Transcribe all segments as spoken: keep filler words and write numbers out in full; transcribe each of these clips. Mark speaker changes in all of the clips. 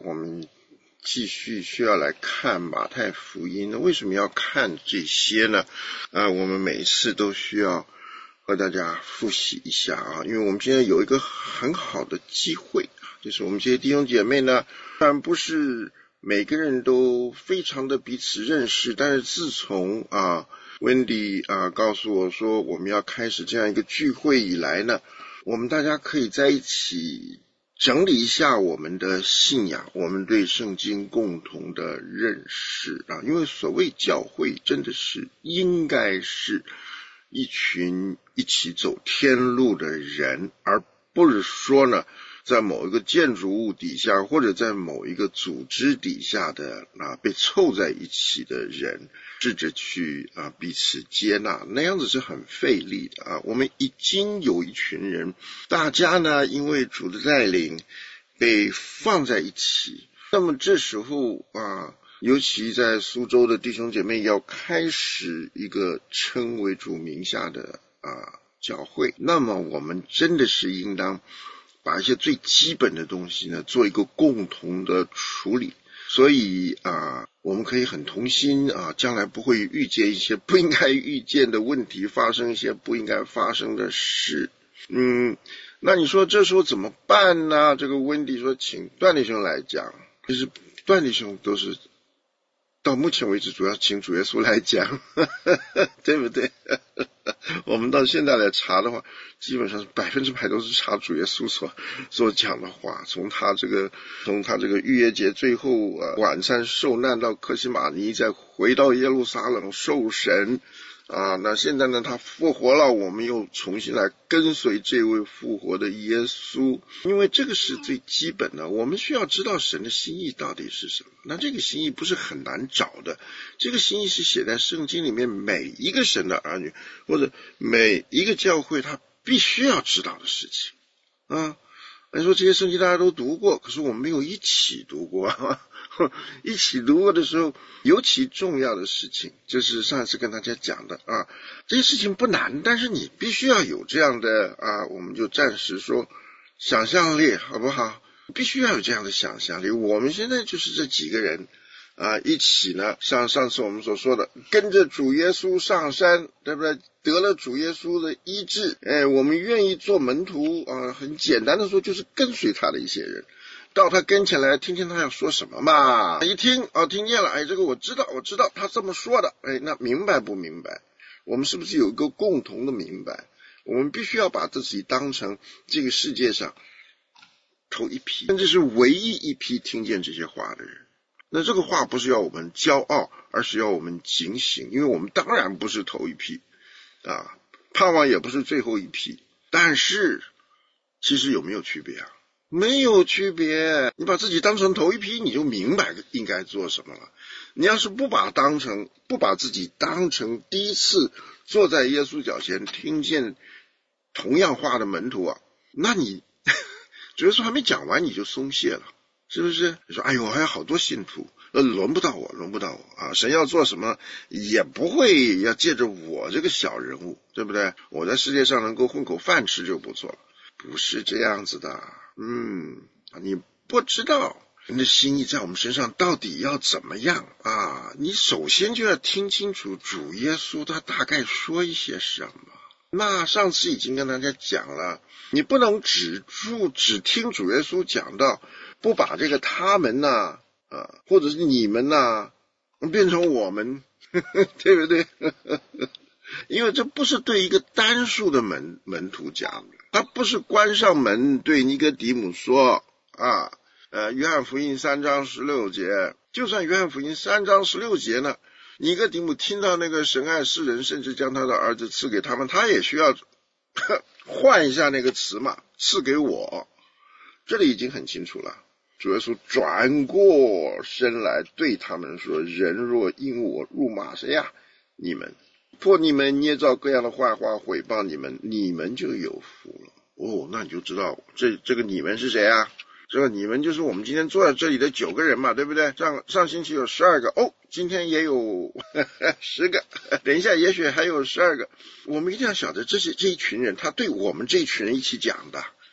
Speaker 1: 我们继续需要来看马太福音。那为什么要看这些呢？啊，我们每次都需要和大家复习一下啊，因为我们现在有一个很好的机会，就是我们这些弟兄姐妹呢，当然不是每个人都非常的彼此认识，但是自从啊温迪啊告诉我说我们要开始这样一个聚会以来呢，我们大家可以在一起整理一下我们的信仰，我们对圣经共同的认识啊，因为所谓教会真的是应该是一群一起走天路的人，而不是说呢在某一个建筑物底下或者在某一个组织底下的啊被凑在一起的人试着去啊彼此接纳，那样子是很费力的啊。我们已经有一群人，大家呢因为主的带领被放在一起，那么这时候啊尤其在苏州的弟兄姐妹要开始一个称为主名下的啊教会，那么我们真的是应当把一些最基本的东西呢做一个共同的处理，所以啊我们可以很同心啊，将来不会遇见一些不应该遇见的问题，发生一些不应该发生的事。嗯，那你说这时候怎么办呢？这个温迪说请段弟兄来讲，其实段弟兄都是到目前为止主要请主耶稣来讲对不对我们到现在来查的话，基本上是百分之百都是查主耶稣所所讲的话，从他这个从他这个逾越节最后、呃、晚餐受难到客西马尼，再回到耶路撒冷受审啊，那现在呢他复活了，我们又重新来跟随这位复活的耶稣，因为这个是最基本的，我们需要知道神的心意到底是什么。那这个心意不是很难找的，这个心意是写在圣经里面每一个神的儿女或者每一个教会他必须要知道的事情啊。你说这些圣经大家都读过，可是我们没有一起读过啊一起读过的时候，尤其重要的事情就是上一次跟大家讲的啊，这些事情不难，但是你必须要有这样的啊，我们就暂时说想象力好不好，必须要有这样的想象力。我们现在就是这几个人啊，一起呢，像上次我们所说的跟着主耶稣上山，对不对？得了主耶稣的医治，哎，我们愿意做门徒啊，很简单的说就是跟随他的一些人，到他跟前来听听他要说什么嘛，一听哦，听见了，哎，这个我知道我知道他这么说的，哎，那明白不明白？我们是不是有一个共同的明白？我们必须要把自己当成这个世界上头一批，甚至是唯一一批听见这些话的人。那这个话不是要我们骄傲，而是要我们警醒，因为我们当然不是头一批啊，盼望也不是最后一批，但是其实有没有区别啊？没有区别。你把自己当成头一批，你就明白应该做什么了。你要是不把当成不把自己当成第一次坐在耶稣脚前听见同样话的门徒啊，那你主耶稣还没讲完你就松懈了，是不是？你说哎呦还有好多信徒，呃，轮不到我轮不到我啊！神要做什么也不会要借着我这个小人物，对不对？我在世界上能够混口饭吃就不错了，不是这样子的。嗯，你不知道神的心意在我们身上到底要怎么样啊？你首先就要听清楚主耶稣他大概说一些什么。那上次已经跟大家讲了，你不能只注只听主耶稣讲到，不把这个他们呐、啊，啊，或者是你们呐、啊，变成我们，呵呵对不对？呵呵因为这不是对一个单数的门门徒讲的，他不是关上门对尼哥底母说啊，呃，约翰福音三章十六节，就算约翰福音三章十六节呢，尼哥底母听到那个神爱世人，甚至将他的儿子赐给他们，他也需要换一下那个词嘛，赐给我。这里已经很清楚了，主耶稣转过身来对他们说，人若因我辱骂谁呀？你们，或你们捏造各样的坏话毁谤你们，你们就有福了。哦，那你就知道这这个你们是谁啊？这个你们就是我们今天坐在这里的九个人嘛，对不对？上上星期有十二个，哦，今天也有十个，等一下也许还有十二个。我们一定要晓得这是这一群人，他对我们这一群人一起讲的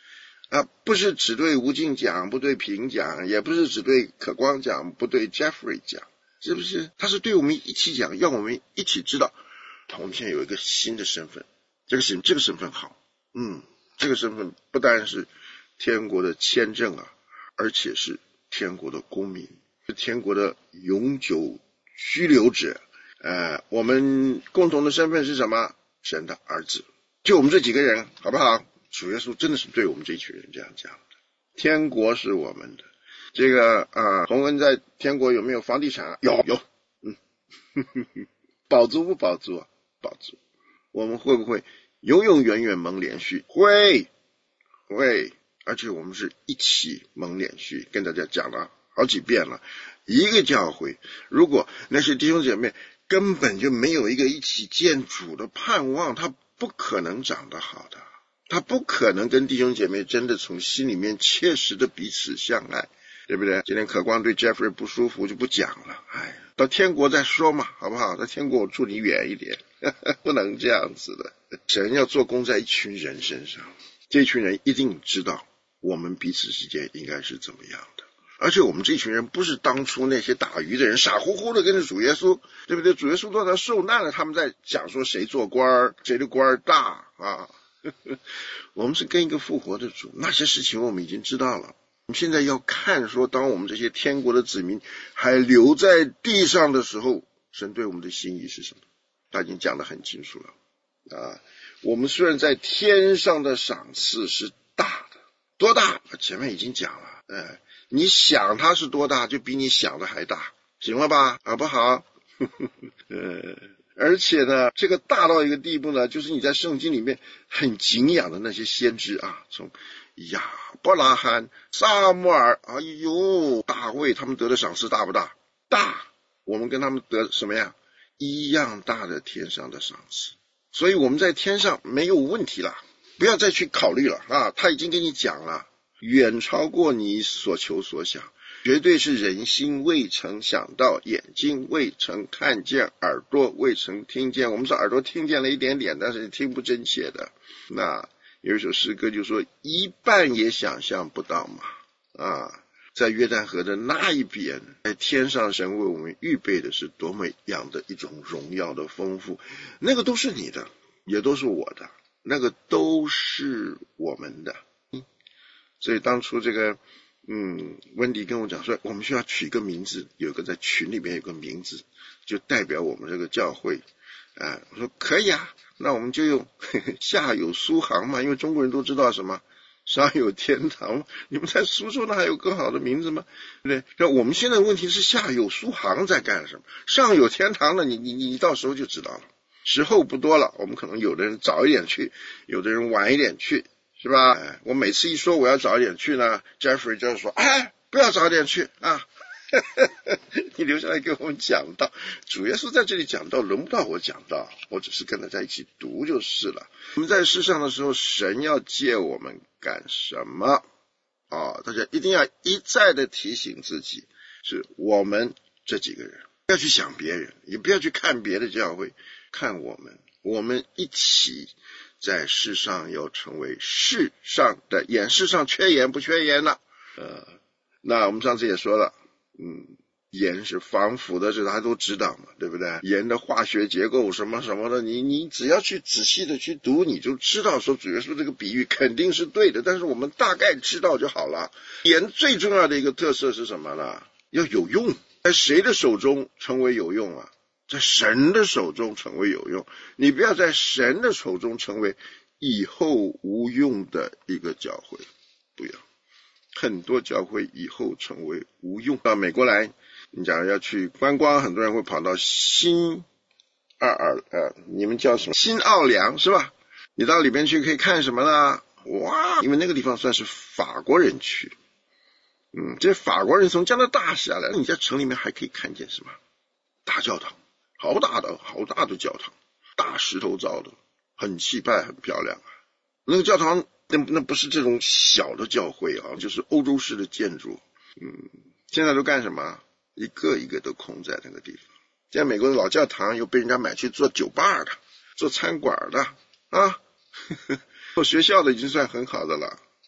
Speaker 1: 啊，不是只对吴敬讲，不对平讲，也不是只对可光讲，不对 Jeffrey 讲，是不是？他是对我们一起讲，要我们一起知道，我们现在有一个新的身份，这个身这个身份好，嗯，这个身份不单是天国的签证啊，而且是天国的公民，是天国的永久居留者。呃，我们共同的身份是什么？神的儿子。就我们这几个人，好不好？主耶稣真的是对我们这群人这样讲的。天国是我们的。这个啊，洪恩在天国有没有房地产？有有，嗯，饱足不饱足啊？饱足。我们会不会永永远远蒙连续？会，会，而且我们是一起蒙连续，跟大家讲了好几遍了。一个教会，如果那些弟兄姐妹根本就没有一个一起见主的盼望，他不可能长得好的，他不可能跟弟兄姐妹真的从心里面切实的彼此相爱，对不对？今天可光对 Jeffrey 不舒服就不讲了，哎，到天国再说嘛，好不好？到天国我住你远一点，不能这样子的。神要做工在一群人身上，这群人一定知道我们彼此之间应该是怎么样的。而且我们这群人不是当初那些打鱼的人傻乎乎的跟着主耶稣，对不对？主耶稣到他受难了，他们在讲说谁做官谁的官大啊。我们是跟一个复活的主，那些事情我们已经知道了。我们现在要看说，当我们这些天国的子民还留在地上的时候，神对我们的心意是什么？他已经讲得很清楚了啊。我们虽然在天上的赏赐是大的，多大？前面已经讲了，哎，你想它是多大，就比你想的还大，行了吧？好不好？呃，而且呢，这个大到一个地步呢，就是你在圣经里面很敬仰的那些先知啊，从亚伯拉罕、撒母耳，哎呦，大卫，他们得的赏赐大不大？大。我们跟他们得什么样？一样大的天上的赏赐。所以我们在天上没有问题了，不要再去考虑了啊！他已经跟你讲了，远超过你所求所想，绝对是人心未曾想到，眼睛未曾看见，耳朵未曾听见。我们说耳朵听见了一点点，但是听不真切的。那有一首诗歌就说一半也想象不到嘛啊！在约旦河的那一边，在天上神为我们预备的是多么样的一种荣耀的丰富，那个都是你的，也都是我的，那个都是我们的。嗯，所以当初这个嗯，温迪跟我讲说，我们需要取一个名字，有个在群里面有个名字，就代表我们这个教会啊。我说可以啊，那我们就用呵呵下有苏杭嘛，因为中国人都知道什么上有天堂，你们在苏州那还有更好的名字吗？对不对？那我们现在的问题是下有苏杭在干什么？上有天堂了，你你你到时候就知道了。时候不多了，我们可能有的人早一点去，有的人晚一点去，是吧？哎，我每次一说我要早一点去呢 ，Jeffrey 就说：“哎，不要早点去啊！”你留下来给我们讲道，主耶稣在这里讲道，轮不到我讲道，我只是跟大家一起读就是了。我们在世上的时候，神要借我们干什么？哦，大家一定要一再的提醒自己，是我们这几个人，不要去想别人，也不要去看别的教会，看我们，我们一起在世上要成为世上的盐，世上缺盐不缺盐了。呃，那我们上次也说了。嗯，盐是防腐的，这大家都知道嘛，对不对？盐的化学结构什么什么的，你你只要去仔细的去读，你就知道说主耶稣这个比喻肯定是对的，但是我们大概知道就好了。盐最重要的一个特色是什么呢？要有用，在谁的手中成为有用啊？在神的手中成为有用，你不要在神的手中成为以后无用的一个教会，不要。很多教会以后成为无用。到美国来，你假如要去观光，很多人会跑到新奥尔呃，你们叫什么？新奥良是吧？你到里面去可以看什么呢？哇，因为那个地方算是法国人去，嗯，这法国人从加拿大下来，你在城里面还可以看见什么？大教堂，好大的好大的教堂，大石头造的，很气派，很漂亮啊。那个教堂。那那不是这种小的教会啊，就是欧洲式的建筑。嗯，现在都干什么？一个一个都空在那个地方。现在美国的老教堂又被人家买去做酒吧的，做餐馆的啊，做学校的已经算很好的了。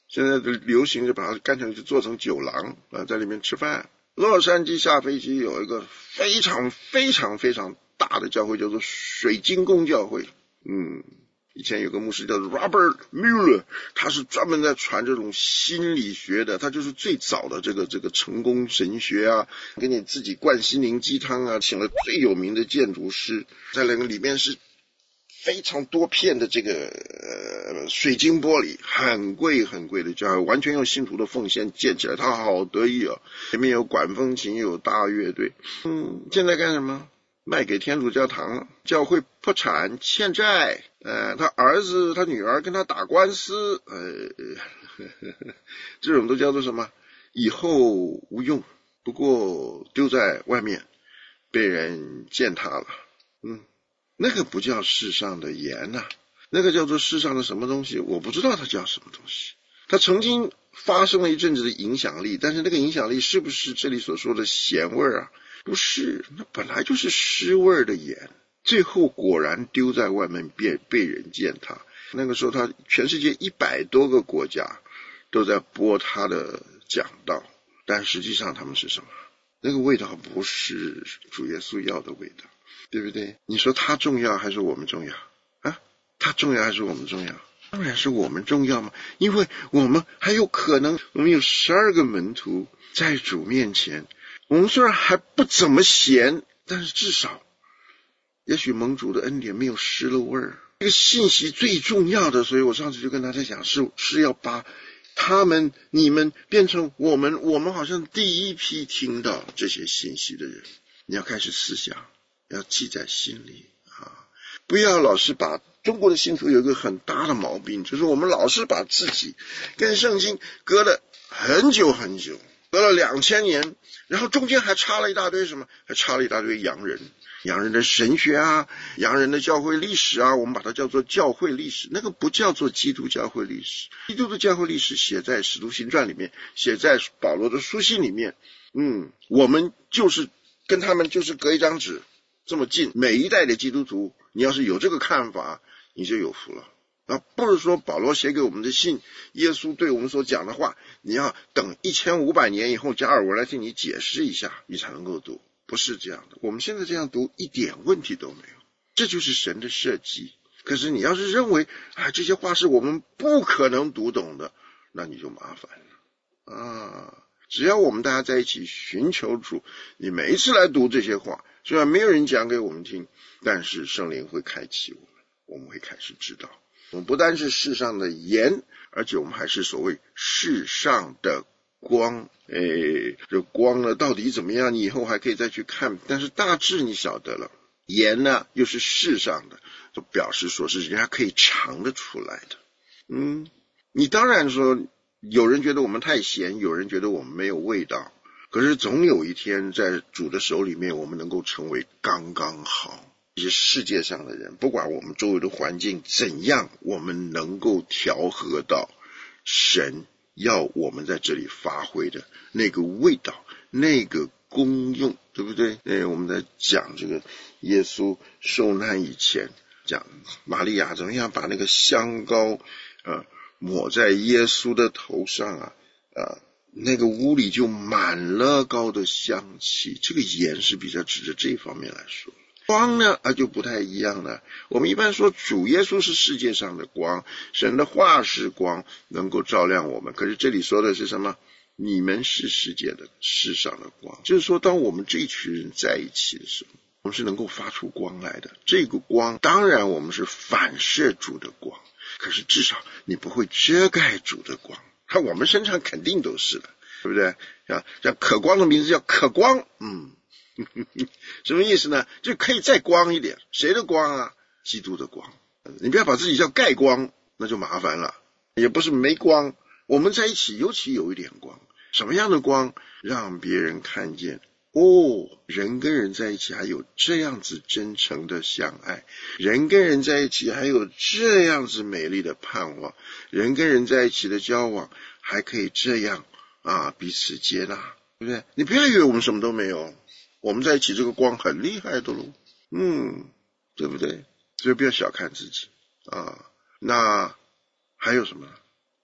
Speaker 1: 现在的流行就把它干脆就做成酒廊啊，在里面吃饭。洛杉矶下飞机有一个非常非常非常大的教会，叫做水晶宫教会。嗯，以前有个牧师叫做 Robert Mueller， 他是专门在传这种心理学的，他就是最早的这个这个成功神学啊，给你自己灌心灵鸡汤啊，请了最有名的建筑师，在那个里面是非常多片的这个呃水晶玻璃，很贵很贵的教会，完全用信徒的奉献建起来，他好得意哦，里面有管风琴，有大乐队。嗯，现在干什么？卖给天主教堂了，教会破产欠债，呃，他儿子他女儿跟他打官司，呃，呵呵呵这种都叫做什么？以后无用，不过丢在外面被人践踏了。嗯，那个不叫世上的盐呐、啊，那个叫做世上的什么东西？我不知道它叫什么东西。它曾经发生了一阵子的影响力，但是那个影响力是不是这里所说的咸味啊？不是，那本来就是湿味的盐，最后果然丢在外面被被人践踏。那个时候他全世界一百多个国家都在播他的讲道，但实际上他们是什么？那个味道不是主耶稣要的味道，对不对？你说他重要还是我们重要啊？他重要还是我们重要？当然是我们重要嘛，因为我们还有可能，我们有十二个门徒在主面前，我们虽然还不怎么咸，但是至少也许蒙主的恩典没有失了味儿。这个信息最重要的，所以我上次就跟大家讲，是是要把他们你们变成我们，我们好像第一批听到这些信息的人。你要开始思想，要记在心里啊！不要老是把中国的信徒有一个很大的毛病，就是我们老是把自己跟圣经隔了很久很久，隔了两千年，然后中间还插了一大堆什么，还插了一大堆洋人，洋人的神学啊，洋人的教会历史啊，我们把它叫做教会历史，那个不叫做基督教会历史。基督的教会历史写在使徒行传里面，写在保罗的书信里面。嗯，我们就是跟他们就是隔一张纸这么近。每一代的基督徒，你要是有这个看法，你就有福了。啊，不是说保罗写给我们的信，耶稣对我们所讲的话，你要等一千五百年以后加尔文来替你解释一下，你才能够读。不是这样的，我们现在这样读一点问题都没有，这就是神的设计。可是你要是认为啊这些话是我们不可能读懂的，那你就麻烦了啊！只要我们大家在一起寻求主，你每一次来读这些话，虽然没有人讲给我们听，但是圣灵会开启我们，我们会开始知道，我们不单是世上的盐，而且我们还是所谓世上的光。诶，这光呢到底怎么样，你以后还可以再去看，但是大致你晓得了。盐呢又是世上的，就表示说是人家可以尝得出来的。嗯，你当然说有人觉得我们太咸，有人觉得我们没有味道，可是总有一天在主的手里面，我们能够成为刚刚好。这些世界上的人，不管我们周围的环境怎样，我们能够调和到神要我们在这里发挥的那个味道，那个功用，对不对？哎，我们在讲这个耶稣受难以前，讲玛利亚怎么样把那个香膏呃抹在耶稣的头上啊，呃那个屋里就满了膏的香气。这个盐是比较指着这方面来说。光呢啊就不太一样了。我们一般说主耶稣是世界上的光，神的话是光，能够照亮我们。可是这里说的是什么？你们是世界的世上的光，就是说当我们这一群人在一起的时候，我们是能够发出光来的。这个光当然我们是反射主的光，可是至少你不会遮盖主的光。看我们身上肯定都是的，对不对啊？像可光的名字叫可光，嗯什么意思呢？就可以再光一点。谁的光啊？基督的光。你不要把自己叫盖光，那就麻烦了。也不是没光，我们在一起尤其有一点光。什么样的光？让别人看见哦，人跟人在一起还有这样子真诚的相爱，人跟人在一起还有这样子美丽的盼望，人跟人在一起的交往还可以这样啊彼此接纳，对不对？你不要以为我们什么都没有，我们在一起这个光很厉害的咯，嗯，对不对？所以不要小看自己啊。那还有什么？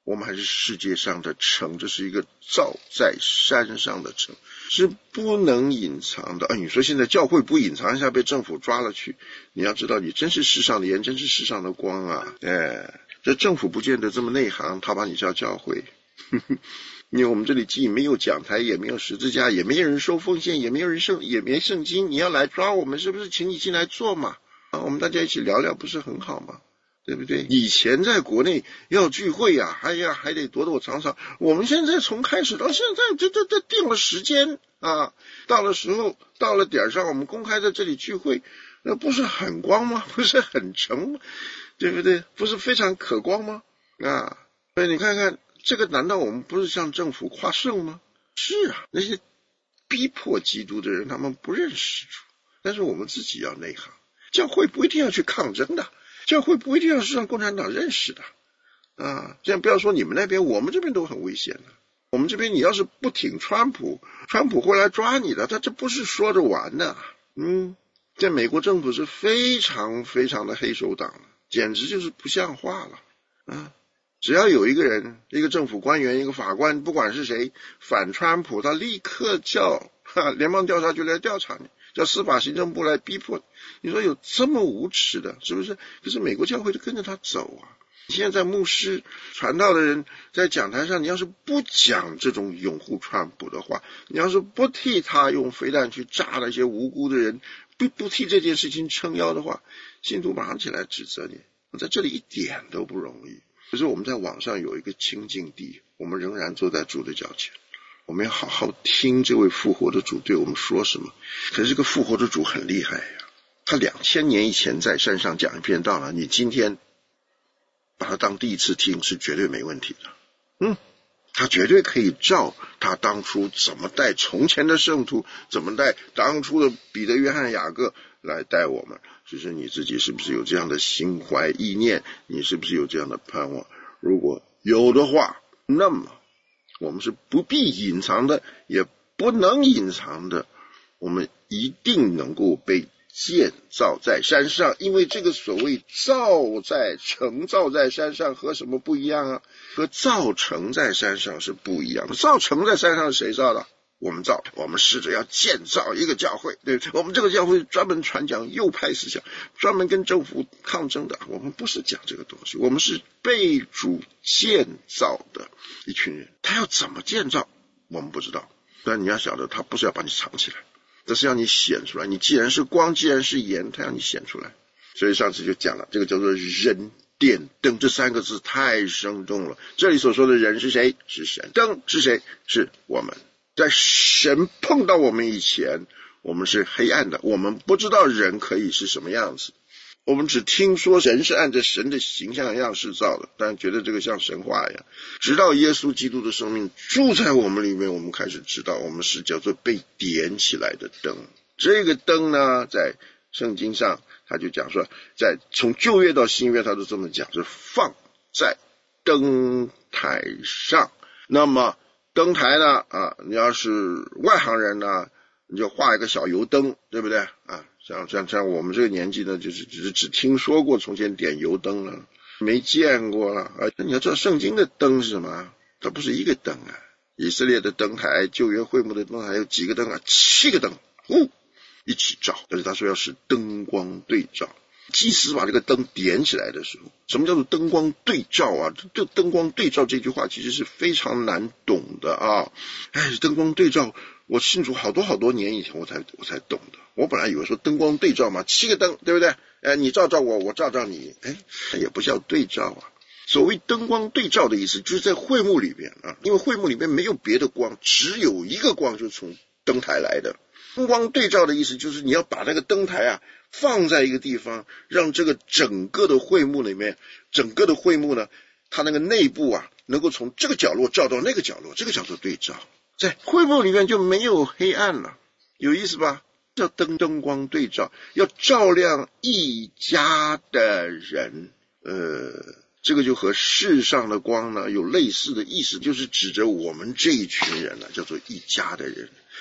Speaker 1: 我们还是世界上的城，这是一个照在山上的城，是不能隐藏的。啊，你说现在教会不隐藏一下被政府抓了去，你要知道你真是世上的盐，真是世上的光啊！哎，这政府不见得这么内行，他把你叫教会。因为我们这里既没有讲台，也没有十字架，也没有人收奉献，也没有人圣，也没圣经，你要来抓我们，是不是请你进来坐嘛？啊，我们大家一起聊聊，不是很好吗？对不对？以前在国内要聚会呀、啊，哎呀，还得躲躲藏藏。我们现在从开始到现在，这这这定了时间啊，到了时候，到了点上，我们公开在这里聚会，那不是很光吗？不是很成吗？对不对？不是非常可光吗？啊，所以你看看这个，难道我们不是向政府夸胜吗？是啊，那些逼迫基督的人，他们不认识主，但是我们自己要内行，教会不一定要去抗争的。教会不一定要是让共产党认识的啊！这样不要说你们那边，我们这边都很危险的。我们这边你要是不挺川普，川普会来抓你的，他这不是说着玩的。嗯，在美国政府是非常非常的黑手党，简直就是不像话了啊！只要有一个人，一个政府官员，一个法官，不管是谁反川普，他立刻叫哈联邦调查局来调查你。叫司法行政部来逼迫你，说有这么无耻的，是不是？可是美国教会就跟着他走啊。现在牧师传道的人在讲台上，你要是不讲这种拥护川普的话，你要是不替他用飞弹去炸那些无辜的人，不不替这件事情撑腰的话，信徒马上起来指责你。在这里一点都不容易。可是我们在网上有一个清净地，我们仍然坐在主的脚前。我们要好好听这位复活的主对我们说什么。可是这个复活的主很厉害呀，他两千年以前在山上讲一篇道了，你今天把他当第一次听是绝对没问题的。嗯，他绝对可以照他当初怎么带从前的圣徒，怎么带当初的彼得、约翰、雅各来带我们。只是你自己是不是有这样的心怀意念？你是不是有这样的盼望？如果有的话，那么我们是不必隐藏的，也不能隐藏的，我们一定能够被建造在山上。因为这个所谓造在城造在山上和什么不一样啊？和造城在山上是不一样的。造城在山上是谁造的？我们造，我们试着要建造一个教会，对不对？我们这个教会专门传讲右派思想，专门跟政府抗争的。我们不是讲这个东西，我们是被主建造的一群人。他要怎么建造，我们不知道。但你要晓得，他不是要把你藏起来，这是要你显出来。你既然是光，既然是盐，他要你显出来。所以上次就讲了，这个叫做人电灯，这三个字太生动了。这里所说的人是谁？是神。灯是谁？是我们。在神碰到我们以前，我们是黑暗的，我们不知道人可以是什么样子，我们只听说人是按着神的形象样式造的，但觉得这个像神话一样。直到耶稣基督的生命住在我们里面，我们开始知道我们是叫做被点起来的灯。这个灯呢，在圣经上他就讲说，在从旧约到新约他都这么讲，是放在灯台上。那么灯台呢啊，你要是外行人呢，你就画一个小油灯，对不对啊？像像像我们这个年纪呢，就是只是只听说过从前点油灯了，没见过了啊。你要知道圣经的灯是什么？它不是一个灯啊。以色列的灯台，旧约会幕的灯台有几个灯啊？七个灯，呼，一起照。但是他说要是灯光对照。祭司把这个灯点起来的时候，什么叫做灯光对照啊？这灯光对照这句话其实是非常难懂的啊！哎，灯光对照，我信主好多好多年以前我才我才懂的。我本来以为说灯光对照嘛，七个灯，对不对？哎，你照照我，我照照你，哎，也不叫对照啊。所谓灯光对照的意思，就是在会幕里边啊，因为会幕里面没有别的光，只有一个光，就是从灯台来的。灯光对照的意思就是你要把那个灯台啊放在一个地方，让这个整个的会幕里面，整个的会幕呢，它那个内部啊能够从这个角落照到那个角落，这个叫做对照。在会幕里面就没有黑暗了，有意思吧？叫灯灯光对照，要照亮一家的人。呃，这个就和世上的光呢有类似的意思，就是指着我们这一群人呢，叫做一家的人。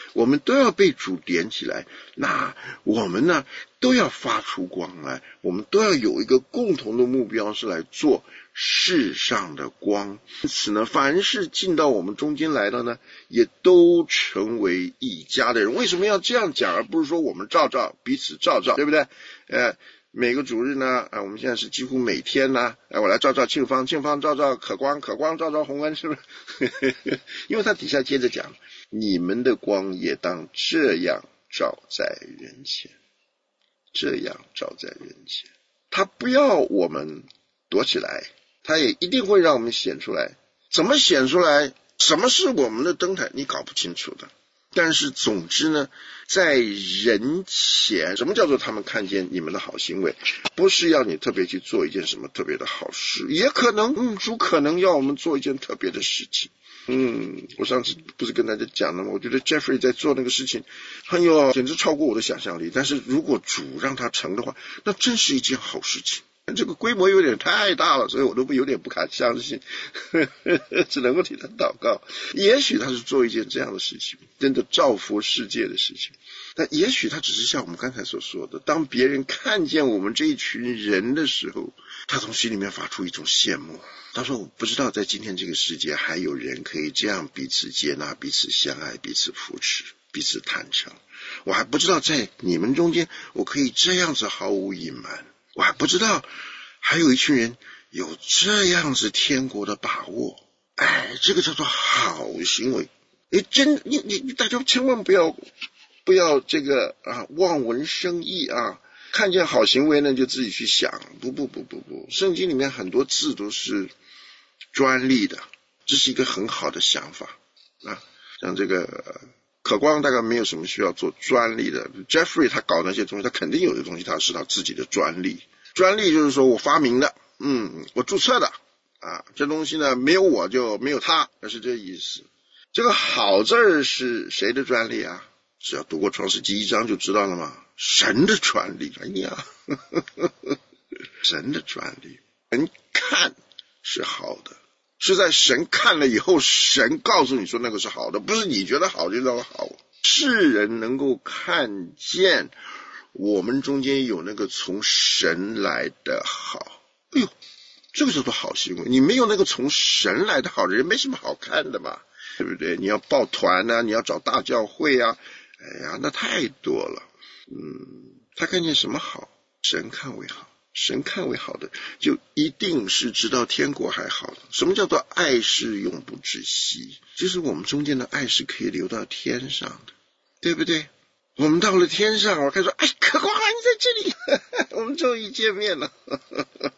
Speaker 1: 我们都要被主点起来，那我们呢都要发出光来，我们都要有一个共同的目标，是来做世上的光。因此呢，凡是进到我们中间来的呢，也都成为一家的人。为什么要这样讲，而不是说我们照照彼此照照，对不对？呃每个主日呢，啊，我们现在是几乎每天呢，哎，我来照照庆芳，庆芳照照可光，可光照照洪恩，是不是？因为他底下接着讲，你们的光也当这样照在人前，这样照在人前。他不要我们躲起来，他也一定会让我们显出来。怎么显出来？什么是我们的灯台？你搞不清楚的。但是总之呢，在人前，什么叫做他们看见你们的好行为？不是要你特别去做一件什么特别的好事，也可能，嗯，主可能要我们做一件特别的事情。嗯，我上次不是跟大家讲了吗？我觉得 Jeffrey 在做那个事情很有，简直超过我的想象力。但是如果主让他成的话，那真是一件好事情。这个规模有点太大了，所以我都有点不敢相信，只能够替他祷告。也许他是做一件这样的事情，真的造福世界的事情。但也许他只是像我们刚才所说的，当别人看见我们这一群人的时候，他从心里面发出一种羡慕。他说，我不知道在今天这个世界还有人可以这样彼此接纳，彼此相爱，彼此扶持，彼此坦诚。我还不知道在你们中间我可以这样子毫无隐瞒，我还不知道还有一群人有这样子天国的把握。哎，这个叫做好行为。你真你你大家千万不要不要这个啊望文生义啊，看见好行为呢就自己去想。不不不不不，圣经里面很多字都是专利的，这是一个很好的想法啊。像这个可光大概没有什么需要做专利的， Jeffrey 他搞那些东西，他肯定有的东西他是他自己的专利。专利就是说我发明的，嗯，我注册的啊，这东西呢没有我就没有他，那是这意思。这个好字是谁的专利啊？只要读过创世纪一章就知道了嘛，神的专利。哎呀，呵呵呵呵神的专利。人看是好的，是在神看了以后，神告诉你说那个是好的，不是你觉得好就叫好。世人能够看见我们中间有那个从神来的好，哎呦，这个叫做好行为。你没有那个从神来的好人，没什么好看的嘛，对不对？你要抱团啊，你要找大教会啊，哎呀，那太多了。嗯，他看见什么好，神看为好，神看为好的，就一定是直到天国还好的。什么叫做爱是永不止息？就是我们中间的爱是可以流到天上的，对不对？我们到了天上，我看说，哎，可光啊，你在这里，呵呵，我们终于见面了。呵呵呵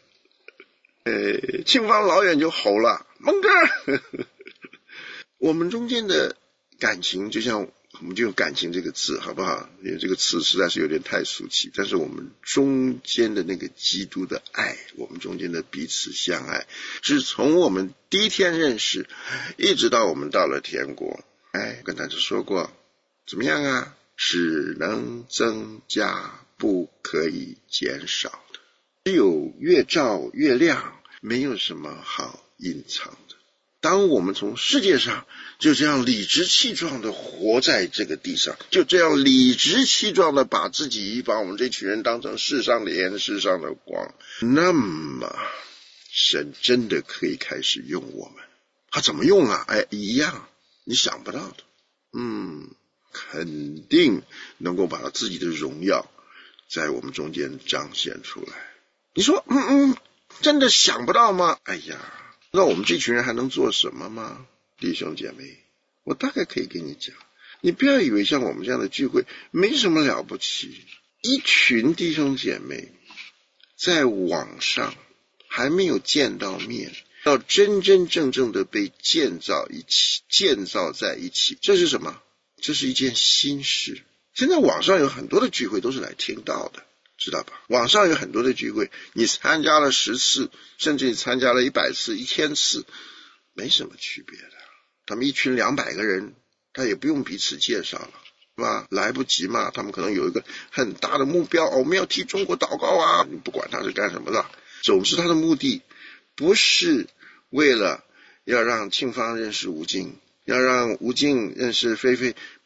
Speaker 1: 呃，庆芳老远就吼了，蒙哥。我们中间的感情，就像我们就用感情这个字好不好？因为这个词实在是有点太俗气，但是我们中间的那个基督的爱，我们中间的彼此相爱，是从我们第一天认识一直到我们到了天国。哎，跟大家说过怎么样啊？只能增加，不可以减少的。只有越照越亮，没有什么好隐藏的。当我们从世界上就这样理直气壮的活在这个地上，就这样理直气壮的把自己把我们这群人当成世上的盐，世上的光，那么神真的可以开始用我们。他怎么用啊？哎，一样你想不到的。嗯，肯定能够把他自己的荣耀在我们中间彰显出来。你说嗯嗯，真的想不到吗？哎呀，那我们这群人还能做什么吗？弟兄姐妹，我大概可以跟你讲，你不要以为像我们这样的聚会没什么了不起。一群弟兄姐妹在网上还没有见到面，要真真正正的被建造一起，建造在一起，这是什么？这是一件新事。现在网上有很多的聚会都是来听到的，知道吧？网上有很多的聚会，你参加了十次，甚至你参加了一百次、一千次，没什么区别的。他们一群两百个人，他也不用彼此介绍了，是吧？来不及嘛，他们可能有一个很大的目标，哦，我们要替中国祷告啊，你不管他是干什么的，总之他的目的不是为了要让庆芳认识吴静，要让吴静认识菲菲，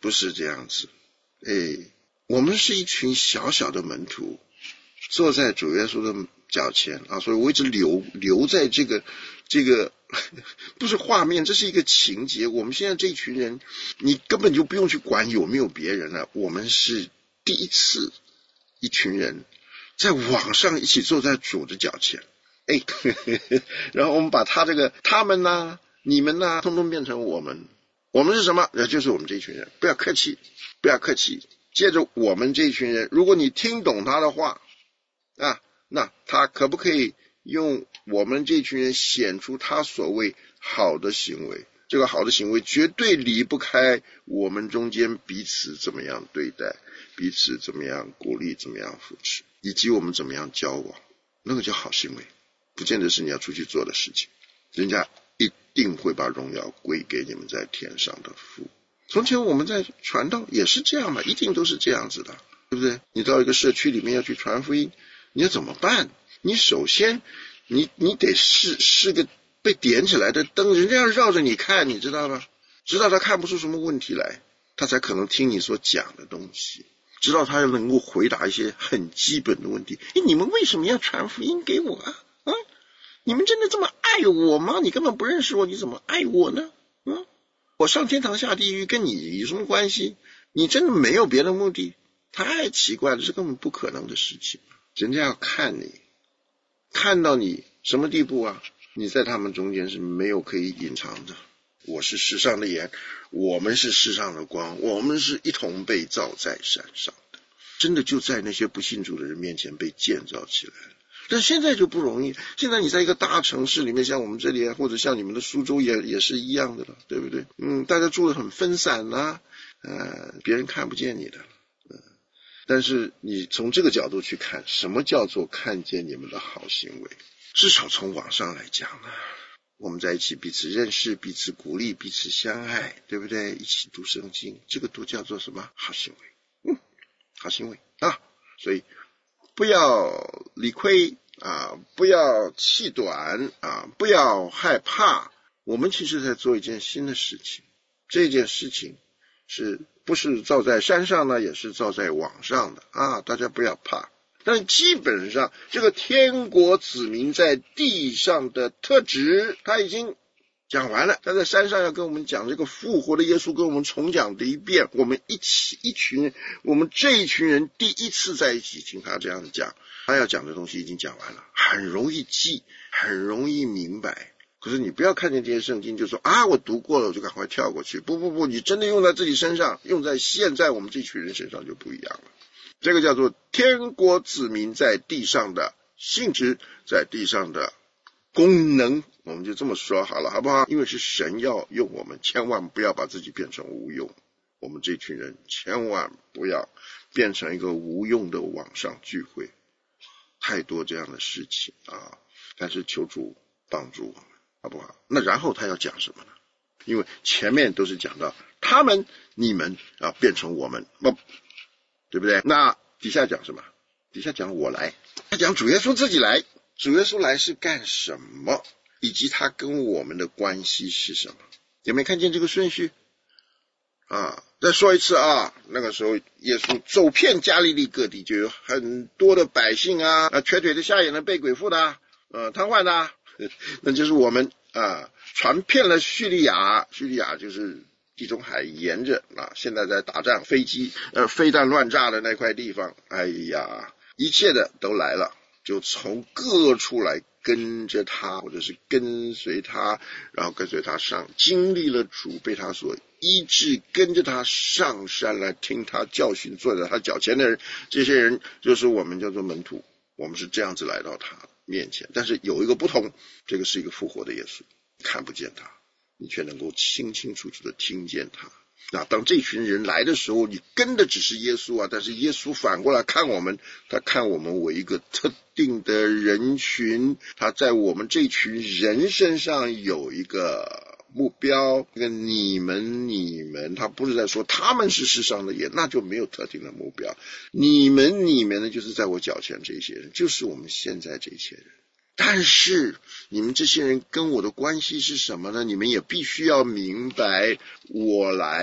Speaker 1: 不是这样子。哎，我们是一群小小的门徒，坐在主耶稣的脚前啊，所以我一直留留在这个这个不是画面，这是一个情节。我们现在这一群人，你根本就不用去管有没有别人了，我们是第一次一群人在网上一起坐在主的脚前，哎，然后我们把他这个他们呐、你们呐、通通变成我们。我们是什么？那就是我们这一群人。不要客气，不要客气。接着我们这一群人，如果你听懂他的话啊，那他可不可以用我们这群人显出他所谓好的行为？这个好的行为绝对离不开我们中间彼此怎么样对待，彼此怎么样鼓励，怎么样扶持，以及我们怎么样交往，那个叫好行为，不见得是你要出去做的事情。人家一定会把荣耀归给你们在天上的父。从前我们在传道也是这样嘛，一定都是这样子的，对不对？你到一个社区里面要去传福音，你要怎么办？你首先你你得是是个被点起来的灯，人家要绕着你看，你知道吗？直到他看不出什么问题来，他才可能听你所讲的东西，直到他能够回答一些很基本的问题。诶，你们为什么要传福音给我啊？啊，你们真的这么爱我吗？你根本不认识我，你怎么爱我呢？嗯，我上天堂下地狱跟你有什么关系？你真的没有别的目的？太奇怪了，这根本不可能的事情。人家要看你，看到你什么地步啊？你在他们中间是没有可以隐藏的。我是世上的盐，我们是世上的光，我们是一同被造在山上的，真的就在那些不信主的人面前被建造起来了。但现在就不容易，现在你在一个大城市里面，像我们这里或者像你们的苏州也也是一样的了，对不对？嗯，大家住得很分散啊，呃，别人看不见你的，嗯，但是你从这个角度去看，什么叫做看见你们的好行为？至少从网上来讲呢，我们在一起彼此认识，彼此鼓励，彼此相爱，对不对？一起读圣经，这个都叫做什么？好行为。嗯，好行为啊，所以不要理亏啊，不要气短啊，不要害怕。我们其实在做一件新的事情，这件事情是不是造在山上呢？也是造在网上的啊，大家不要怕。但基本上这个天国子民在地上的特质他已经讲完了，他在山上要跟我们讲这个复活的耶稣，跟我们重讲的一遍。我们一起一群人，我们这一群人第一次在一起听他这样讲，他要讲的东西已经讲完了，很容易记，很容易明白。可是你不要看见这些圣经就说啊，我读过了我就赶快跳过去，不不不，你真的用在自己身上，用在现在我们这群人身上就不一样了。这个叫做天国子民在地上的性质，在地上的功能，我们就这么说好了，好不好？因为是神要用我们，千万不要把自己变成无用。我们这群人千万不要变成一个无用的网上聚会，太多这样的事情啊！但是求主帮助我们，好不好？那然后他要讲什么呢？因为前面都是讲到他们、你们啊变成我们，对不对？那底下讲什么？底下讲我来，他讲主耶稣自己来。主耶稣来是干什么，以及他跟我们的关系是什么？有没有看见这个顺序啊？再说一次啊，那个时候耶稣走遍加利利各地，就有很多的百姓啊，啊瘸腿的、瞎眼的、被鬼附的啊，呃瘫痪的啊，那就是我们啊，传遍了叙利亚，叙利亚就是地中海沿着啊，现在在打仗，飞机呃飞弹乱炸的那块地方，哎呀，一切的都来了，就从各处来跟着他，或者是跟随他，然后跟随他上，经历了主被他所医治，跟着他上山来听他教训，坐在他脚前的人，这些人就是我们叫做门徒，我们是这样子来到他面前。但是有一个不同，这个是一个复活的耶稣，看不见他，你却能够清清楚楚的听见他。那当这群人来的时候，你跟的只是耶稣啊，但是耶稣反过来看我们，他看我们为一个特定的人群，他在我们这群人身上有一个目标，这个你们你们，他不是在说他们是世上的盐，那就没有特定的目标。你们你们呢，就是在我脚前这些人，就是我们现在这些人。但是你们这些人跟我的关系是什么呢？你们也必须要明白我来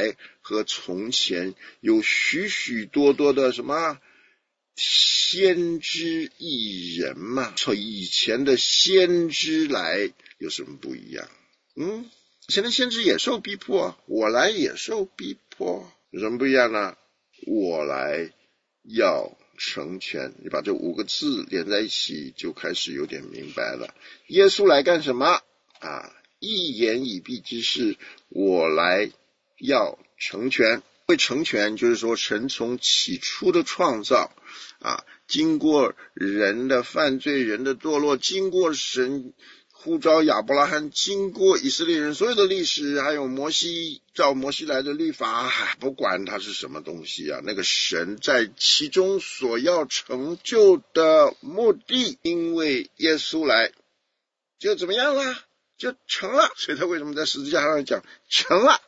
Speaker 1: 和从前有许许多多的什么先知异人嘛，从以前的先知来有什么不一样？嗯，以前的先知也受逼迫，我来也受逼迫，有什么不一样呢？我来要成全，你把这五个字连在一起就开始有点明白了。耶稣来干什么啊？一言以蔽之是，我来要成全。会成全就是说，神从起初的创造啊，经过人的犯罪，人的堕落，经过神呼召亚伯拉罕，经过以色列人所有的历史，还有摩西照摩西来的律法，不管它是什么东西啊，那个神在其中所要成就的目的，因为耶稣来就怎么样了？就成了。所以他为什么在十字架上讲成了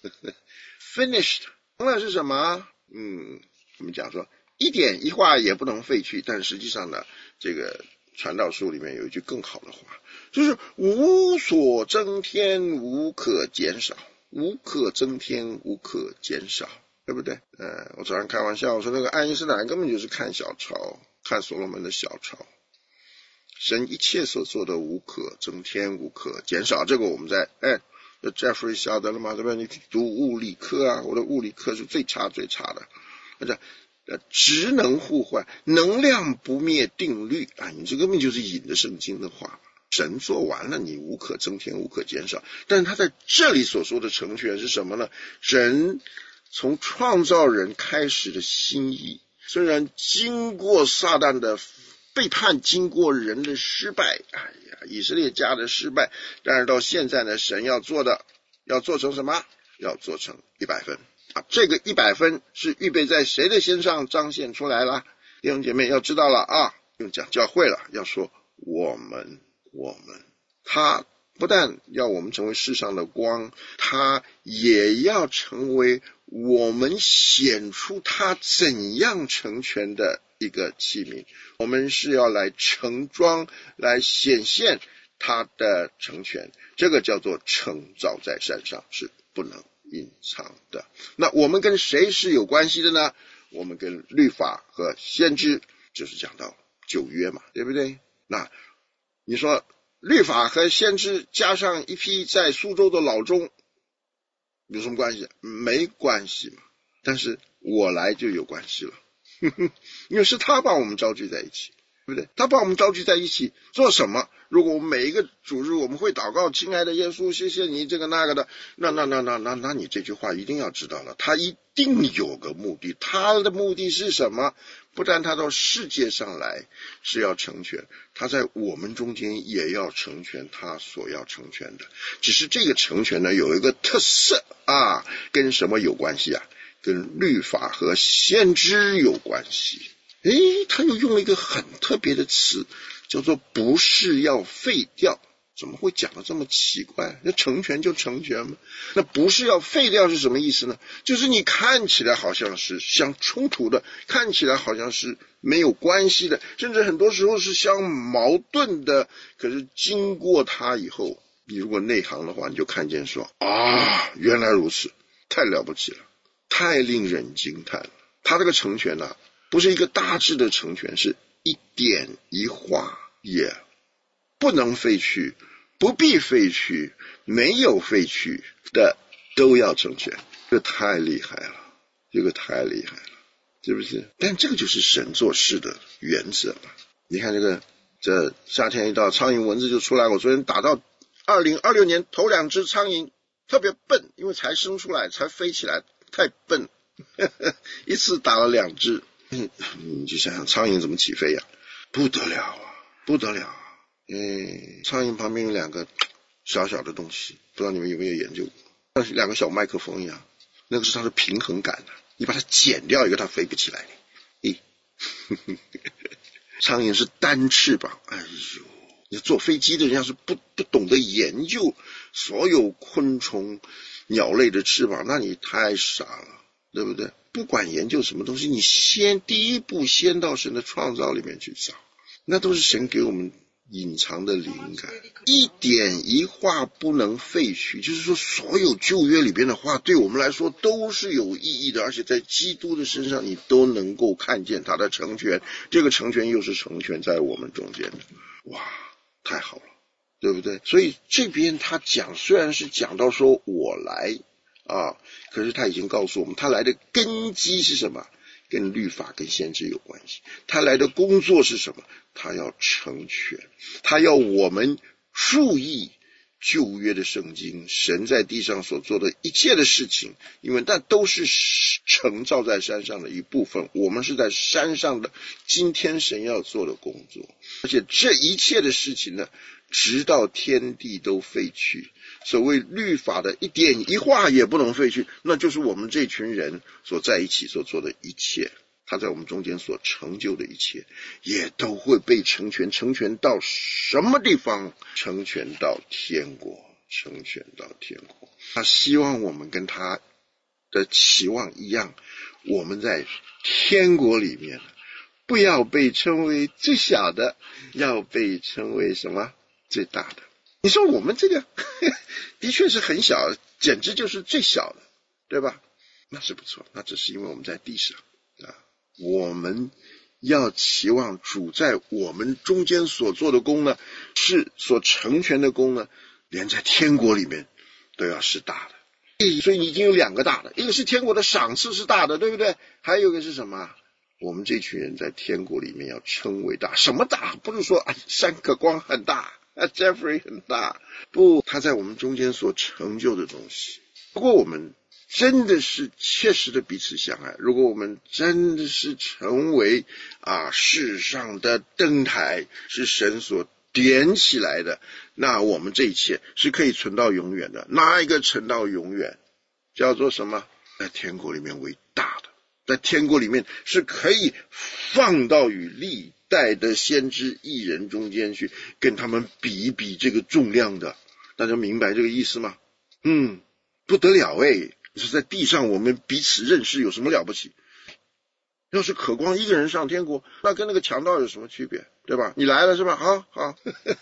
Speaker 1: finished， 成了是什么？嗯，我们讲说一点一画也不能废去，但实际上呢，这个传道书里面有一句更好的话，就是无所增添，无可减少，无可增添，无可减少，对不对？呃，我早上开玩笑，我说那个爱因斯坦根本就是看小抄，看所罗门的小抄。神一切所做的无可增添，无可减少，这个我们在哎 Jeffrey 晓得了吗？对不对？你读物理课啊，我的物理课是最差最差的，而且呃，质能互换，能量不灭定律啊，你这根本就是引着圣经的话。神做完了，你无可增添，无可减少。但是他在这里所说的成全是什么呢？神从创造人开始的心意，虽然经过撒旦的背叛，经过人的失败，哎呀，以色列家的失败，但是到现在呢，神要做的，要做成什么？要做成一百分啊！这个一百分是预备在谁的身上彰显出来了？弟兄姐妹要知道了啊，用讲教会了，要说我们，我们，他不但要我们成为世上的光，他也要成为我们显出他怎样成全的一个器皿。我们是要来盛装，来显现他的成全，这个叫做承造在山上，是不能隐藏的。那我们跟谁是有关系的呢？我们跟律法和先知，就是讲到旧约嘛，对不对？那你说律法和先知加上一批在苏州的老钟有什么关系？没关系嘛。但是我来就有关系了，呵呵，因为是他把我们召集在一起，对不对？他把我们召集在一起做什么？如果我们每一个主日我们会祷告，亲爱的耶稣，谢谢你这个那个的，那那那那那那你这句话一定要知道了，他一定有个目的。他的目的是什么？不但他到世界上来是要成全，他在我们中间也要成全他所要成全的。只是这个成全呢，有一个特色啊，跟什么有关系啊？跟律法和先知有关系。诶，他又用了一个很特别的词，叫做不是要废掉。怎么会讲得这么奇怪？那成全就成全嘛。那不是要废掉是什么意思呢？就是你看起来好像是相冲突的，看起来好像是没有关系的，甚至很多时候是相矛盾的。可是经过它以后，你如果内行的话，你就看见说啊，原来如此，太了不起了，太令人惊叹了。它这个成全呢、啊，不是一个大致的成全，是一点一画也不能废去，不必废去，没有废去的都要成全。这太厉害了，这个太厉害了，是不是？但这个就是神做事的原则嘛。你看这个，这夏天一到，苍蝇蚊子就出来。我昨天打到二零二六年头两只苍蝇特别笨，因为才生出来才飞起来，太笨呵呵，一次打了两只。嗯，你就想想苍蝇怎么起飞呀、啊？不得了啊，不得了啊！嗯，苍蝇旁边有两个小小的东西，不知道你们有没有研究过，像两个小麦克风一样，那个是它的平衡感的、啊，你把它剪掉一个，它飞不起来。咦，呵呵，苍蝇是单翅膀，哎呦，你坐飞机的人要是不不懂得研究所有昆虫鸟类的翅膀，那你太傻了，对不对？不管研究什么东西，你先第一步先到神的创造里面去找，那都是神给我们隐藏的灵感，一点一画不能废去，就是说所有旧约里边的话对我们来说都是有意义的，而且在基督的身上你都能够看见他的成全，这个成全又是成全在我们中间的。哇，太好了，对不对？所以这边他讲虽然是讲到说我来啊，可是他已经告诉我们他来的根基是什么，跟律法跟先知有关系，他来的工作是什么，他要成全，他要我们注意旧约的圣经神在地上所做的一切的事情，因为那都是城造在山上的一部分，我们是在山上的今天神要做的工作，而且这一切的事情呢直到天地都废去，所谓律法的一点一画也不能废去，那就是我们这群人所在一起所做的一切，他在我们中间所成就的一切也都会被成全，成全到什么地方？成全到天国，成全到天国。他希望我们跟他的期望一样，我们在天国里面不要被称为最小的，要被称为什么？最大的。你说我们这个的确是很小，简直就是最小的，对吧？那是不错，那只是因为我们在地上啊，我们要期望主在我们中间所做的功呢，是所成全的功呢，连在天国里面都要是大的。所以你已经有两个大的，一个是天国的赏赐是大的，对不对？还有一个是什么？我们这群人在天国里面要称为大。什么大？不是说哎，山可光很大啊 Jeffrey 很大，不，他在我们中间所成就的东西。不过我们真的是切实的彼此相爱，如果我们真的是成为啊世上的灯台，是神所点起来的，那我们这一切是可以存到永远的。哪一个存到永远？叫做什么？在天国里面为大的，在天国里面是可以放到与历代的先知艺人中间去，跟他们比一比这个重量的。大家明白这个意思吗？嗯，不得了诶，是在地上我们彼此认识有什么了不起？要是渴光一个人上天国，那跟那个强盗有什么区别？对吧？你来了是吧？好好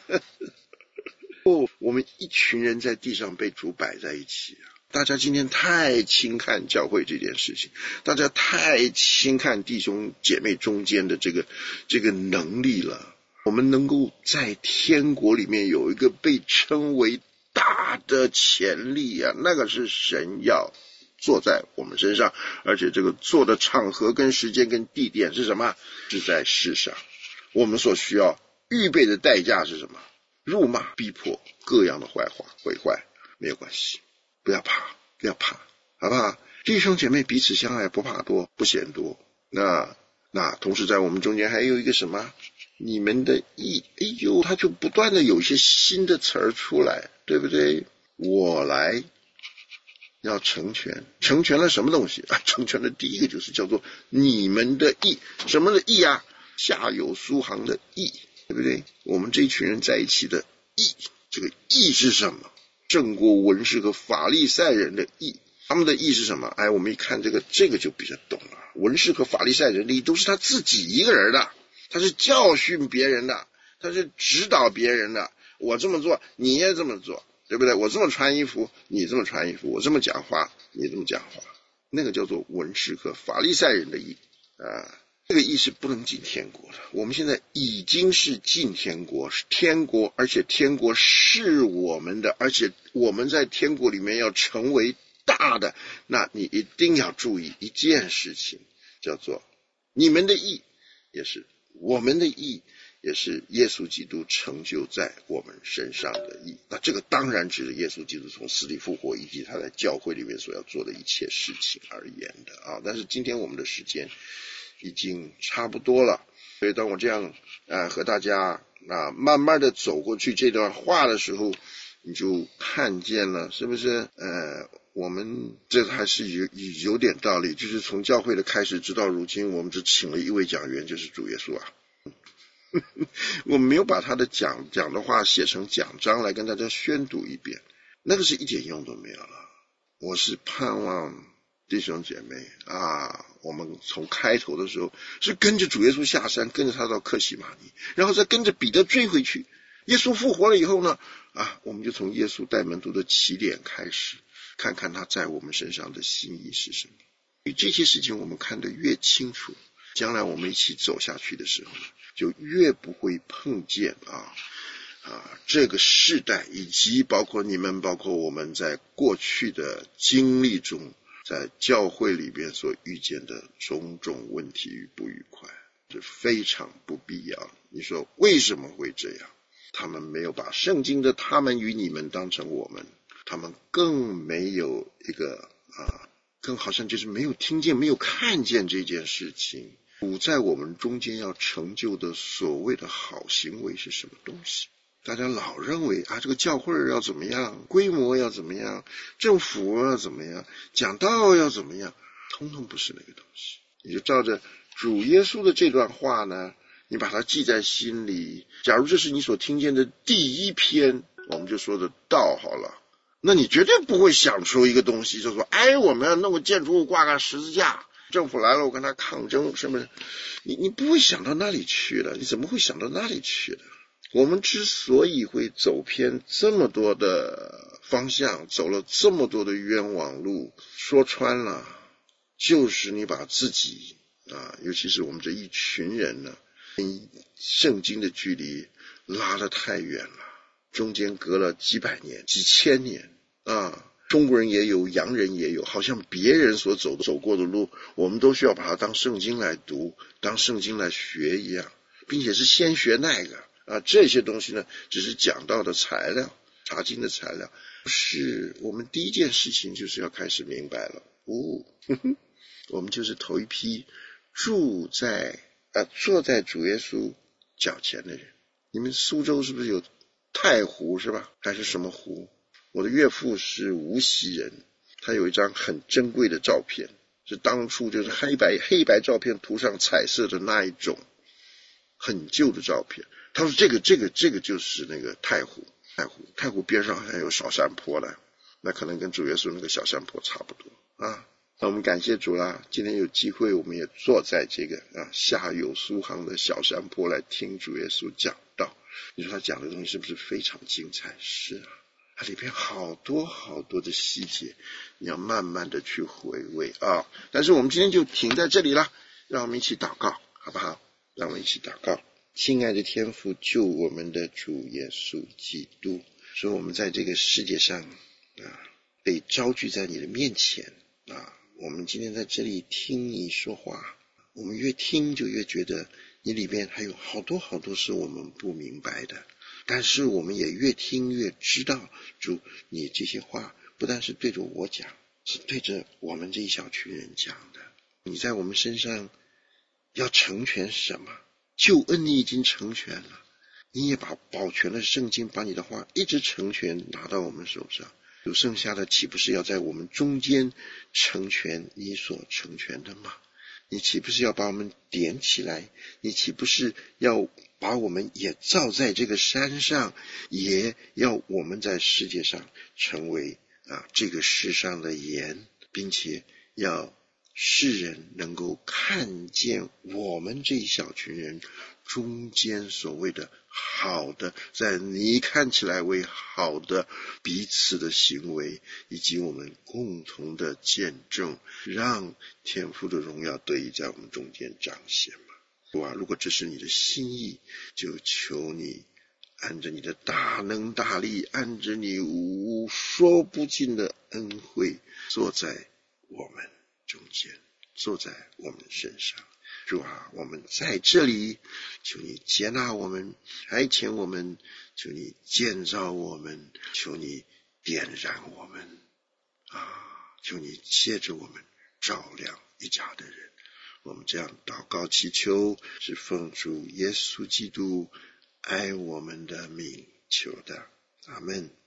Speaker 1: 哦，我们一群人在地上被主摆在一起啊！大家今天太轻看教会这件事情，大家太轻看弟兄姐妹中间的这个这个能力了。我们能够在天国里面有一个被称为大的潜力啊，那个是神要坐在我们身上，而且这个坐的场合跟时间跟地点是什么？是在世上。我们所需要预备的代价是什么？辱骂、逼迫、各样的坏话、毁坏，没有关系，不要怕，不要怕，好不好？弟兄姐妹彼此相爱，不怕多，不嫌多。那那同时在我们中间还有一个什么？你们的义，哎呦，他就不断的有一些新的词儿出来，对不对？我来要成全，成全了什么东西啊？成全了第一个就是叫做你们的义，什么的义啊？下有苏杭的义，对不对？我们这一群人在一起的义，这个义是什么？胜过文士和法利赛人的义，他们的义是什么？哎，我们一看这个，这个就比较懂了。文士和法利赛人的义都是他自己一个人的，他是教训别人的，他是指导别人的。我这么做，你也这么做，对不对？我这么穿衣服，你这么穿衣服；我这么讲话，你这么讲话。那个叫做文士和法利赛人的义啊。这个义是不能进天国的，我们现在已经是进天国，是天国，而且天国是我们的，而且我们在天国里面要成为大的，那你一定要注意一件事情，叫做你们的义也是我们的义，也是耶稣基督成就在我们身上的义。那这个当然指的耶稣基督从死里复活以及他在教会里面所要做的一切事情而言的啊。但是今天我们的时间已经差不多了，所以当我这样呃和大家啊慢慢的走过去这段话的时候，你就看见了，是不是？呃，我们这还是有有点道理，就是从教会的开始直到如今，我们只请了一位讲员，就是主耶稣啊。我们没有把他的讲讲的话写成讲章来跟大家宣读一遍，那个是一点用都没有了。我是盼望弟兄姐妹啊，我们从开头的时候是跟着主耶稣下山，跟着他到客西马尼，然后再跟着彼得追回去。耶稣复活了以后呢，啊，我们就从耶稣带门徒的起点开始，看看他在我们身上的心意是什么。这些事情我们看得越清楚，将来我们一起走下去的时候，就越不会碰见啊啊这个世代，以及包括你们，包括我们在过去的经历中，在教会里边所遇见的种种问题与不愉快，这非常不必要。你说为什么会这样？他们没有把圣经的他们与你们当成我们，他们更没有一个啊，更好像就是没有听见没有看见这件事情，主在我们中间要成就的所谓的好行为是什么东西。大家老认为啊，这个教会要怎么样，规模要怎么样，政府要怎么样，讲道要怎么样，通通不是那个东西。你就照着主耶稣的这段话呢，你把它记在心里。假如这是你所听见的第一篇，我们就说的道好了，那你绝对不会想出一个东西，就说哎，我们要弄个建筑物挂个十字架，政府来了我跟他抗争，是不是？你你不会想到那里去的，你怎么会想到那里去的？我们之所以会走偏这么多的方向，走了这么多的冤枉路，说穿了就是你把自己啊，尤其是我们这一群人呢，跟圣经的距离拉得太远了，中间隔了几百年几千年啊，中国人也有，洋人也有，好像别人所走走过的路，我们都需要把它当圣经来读，当圣经来学一样，并且是先学那个啊，这些东西呢，只是讲到的材料，查经的材料。是我们第一件事情就是要开始明白了，哦，呵呵，我们就是头一批住在啊坐在主耶稣脚前的人。你们苏州是不是有太湖是吧？还是什么湖？我的岳父是无锡人，他有一张很珍贵的照片，是当初就是黑白黑白照片涂上彩色的那一种很旧的照片。他说这个这个这个就是那个太湖，太湖太湖边上还有小山坡呢，那可能跟主耶稣那个小山坡差不多啊。那我们感谢主啦，今天有机会我们也坐在这个啊下有苏杭的小山坡来听主耶稣讲道。你说他讲的东西是不是非常精彩？是啊，它里边好多好多的细节，你要慢慢的去回味啊。但是我们今天就停在这里了，让我们一起祷告好不好？让我们一起祷告。亲爱的天父，救我们的主耶稣基督，说我们在这个世界上啊被招聚在你的面前啊，我们今天在这里听你说话，我们越听就越觉得你里面还有好多好多是我们不明白的，但是我们也越听越知道，主你这些话不但是对着我讲，是对着我们这一小群人讲的。你在我们身上要成全什么？救恩你已经成全了，你也把保全了圣经，把你的话一直成全拿到我们手上，有剩下的岂不是要在我们中间成全你所成全的吗？你岂不是要把我们点起来？你岂不是要把我们也造在这个山上，也要我们在世界上成为啊这个世上的盐，并且要世人能够看见我们这一小群人中间所谓的好的，在你看起来为好的彼此的行为，以及我们共同的见证，让天父的荣耀得以在我们中间彰显嘛。主啊，如果这是你的心意，就求你按着你的大能大力，按着你无说不尽的恩惠，坐在我们中间，坐在我们身上。主啊，我们在这里，求你接纳我们，差遣我们，求你建造我们，求你点燃我们啊！求你借着我们照亮一家的人。我们这样祷告祈求，是奉主耶稣基督爱我们的名求的，阿们。